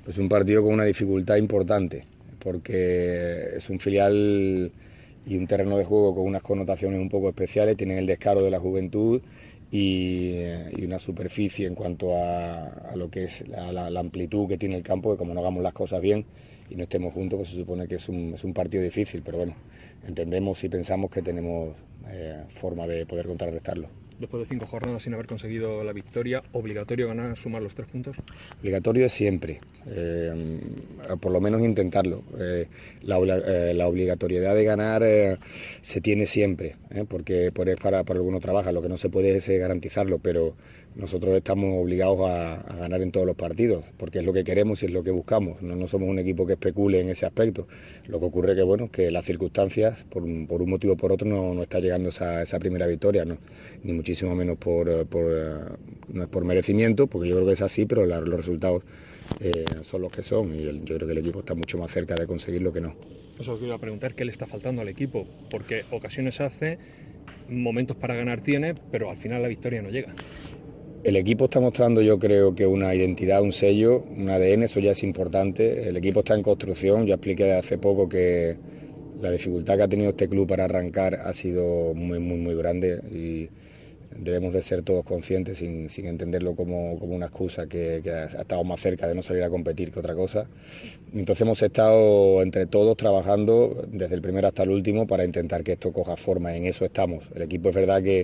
Pues un partido con una dificultad importante, porque es un filial y un terreno de juego con unas connotaciones un poco especiales, tienen el descaro de la juventud y una superficie en cuanto a lo que es la amplitud que tiene el campo, que como no hagamos las cosas bien y no estemos juntos, pues se supone que es un partido difícil, pero bueno, entendemos y pensamos que tenemos forma de poder contrarrestarlo. Después de 5 jornadas sin haber conseguido la victoria, ¿obligatorio ganar, sumar los 3 puntos? Obligatorio es siempre, por lo menos intentarlo. La obligatoriedad de ganar se tiene siempre, porque es para lo que uno trabaja. Lo que no se puede es garantizarlo, pero nosotros estamos obligados a ganar en todos los partidos, porque es lo que queremos y es lo que buscamos. No somos un equipo que especule en ese aspecto. Lo que ocurre que, bueno, que las circunstancias, por un motivo o por otro, no está llegando esa primera victoria, ¿no? Ni muchísimo menos no es por merecimiento, porque yo creo que es así, pero los resultados son los que son y yo creo que el equipo está mucho más cerca de conseguirlo que no. Eso os quiero preguntar, ¿qué le está faltando al equipo? Porque ocasiones hace, momentos para ganar tiene, pero al final la victoria no llega. El equipo está mostrando, yo creo, que una identidad, un sello, un ADN, eso ya es importante. El equipo está en construcción. Yo expliqué hace poco que la dificultad que ha tenido este club para arrancar ha sido muy grande y debemos de ser todos conscientes, sin entenderlo como una excusa, que ha estado más cerca de no salir a competir que otra cosa. Entonces hemos estado entre todos trabajando desde el primero hasta el último para intentar que esto coja forma. En eso estamos. El equipo es verdad que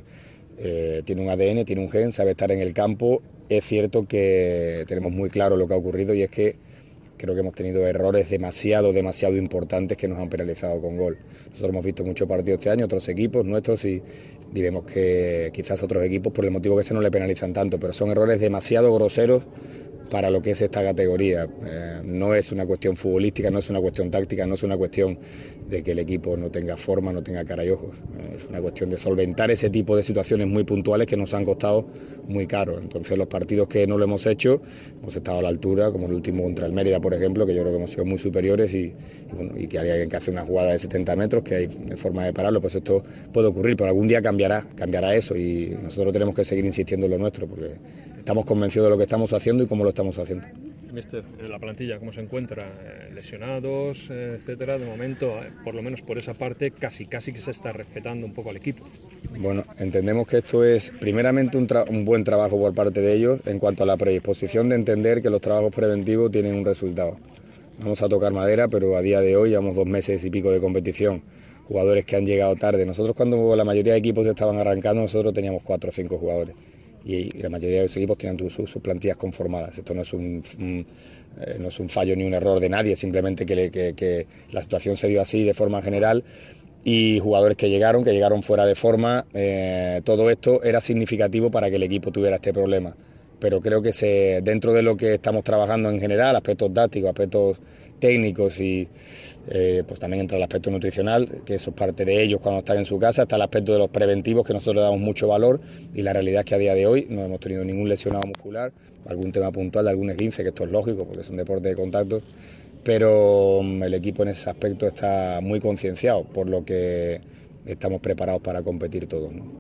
tiene un ADN, tiene un gen, sabe estar en el campo. Es cierto que tenemos muy claro lo que ha ocurrido y es que creo que hemos tenido errores demasiado importantes que nos han penalizado con gol. Nosotros hemos visto muchos partidos este año, otros equipos nuestros, y vemos que quizás otros equipos por el motivo que se no le penalizan tanto, pero son errores demasiado groseros para lo que es esta categoría. No es una cuestión futbolística, no es una cuestión táctica, no es una cuestión de que el equipo no tenga forma, no tenga cara y ojos. Es una cuestión de solventar ese tipo de situaciones muy puntuales que nos han costado muy caro. Entonces los partidos que no lo hemos hecho, hemos estado a la altura, como el último contra el Mérida, por ejemplo, que yo creo que hemos sido muy superiores y que hay alguien que hace una jugada de 70 metros, que hay forma de pararlo, pues esto puede ocurrir, pero algún día cambiará eso y nosotros tenemos que seguir insistiendo en lo nuestro, porque estamos convencidos de lo que estamos haciendo y cómo lo estamos haciendo. Mister, la plantilla, ¿cómo se encuentra? Lesionados, etcétera. De momento, por lo menos por esa parte, casi que se está respetando un poco al equipo. Bueno, entendemos que esto es primeramente un buen trabajo por parte de ellos en cuanto a la predisposición de entender que los trabajos preventivos tienen un resultado. Vamos a tocar madera, pero a día de hoy llevamos 2 meses y pico de competición. Jugadores que han llegado tarde. Nosotros, cuando la mayoría de equipos estaban arrancando, nosotros teníamos 4 o 5 jugadores. Y la mayoría de los equipos tenían sus plantillas conformadas. Esto no es un fallo ni un error de nadie, simplemente que la situación se dio así de forma general. Y jugadores que llegaron fuera de forma, todo esto era significativo para que el equipo tuviera este problema. Pero creo que dentro de lo que estamos trabajando en general, aspectos tácticos, aspectos técnicos y pues también entra el aspecto nutricional, que eso es parte de ellos cuando están en su casa, está el aspecto de los preventivos, que nosotros le damos mucho valor, y la realidad es que a día de hoy no hemos tenido ningún lesionado muscular, algún tema puntual de algún esguince, que esto es lógico porque es un deporte de contacto, pero el equipo en ese aspecto está muy concienciado, por lo que estamos preparados para competir todos, ¿no?